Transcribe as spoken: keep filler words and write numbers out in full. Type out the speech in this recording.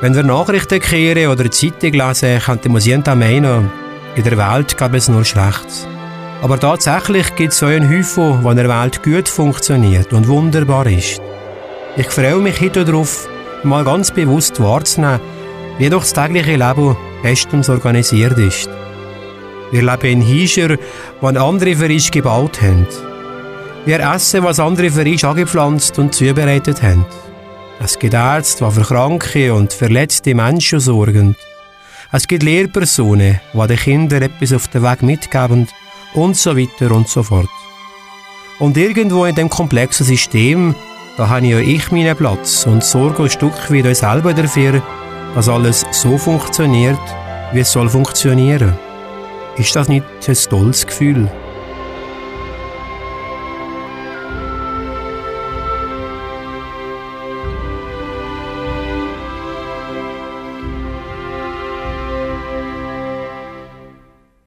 Wenn wir Nachrichten kehren oder Zeitung lesen, könnte man sicher meinen, in der Welt gäbe es nur Schlechtes. Aber tatsächlich gibt es so einen Haufen, der in der Welt gut funktioniert und wunderbar ist. Ich freue mich heute darauf, mal ganz bewusst wahrzunehmen, wie doch das tägliche Leben bestens organisiert ist. Wir leben in Häusern, die andere für uns gebaut haben. Wir essen, was andere für uns angepflanzt und zubereitet haben. Es gibt Ärzte, die für kranke und verletzte Menschen sorgen. Es gibt Lehrpersonen, die den Kindern etwas auf den Weg mitgeben und so weiter und so fort. Und irgendwo in dem komplexen System, da habe ja ich meinen Platz und sorge ein Stück weit selber dafür, dass alles so funktioniert, wie es soll funktionieren. Ist das nicht ein tolles Gefühl?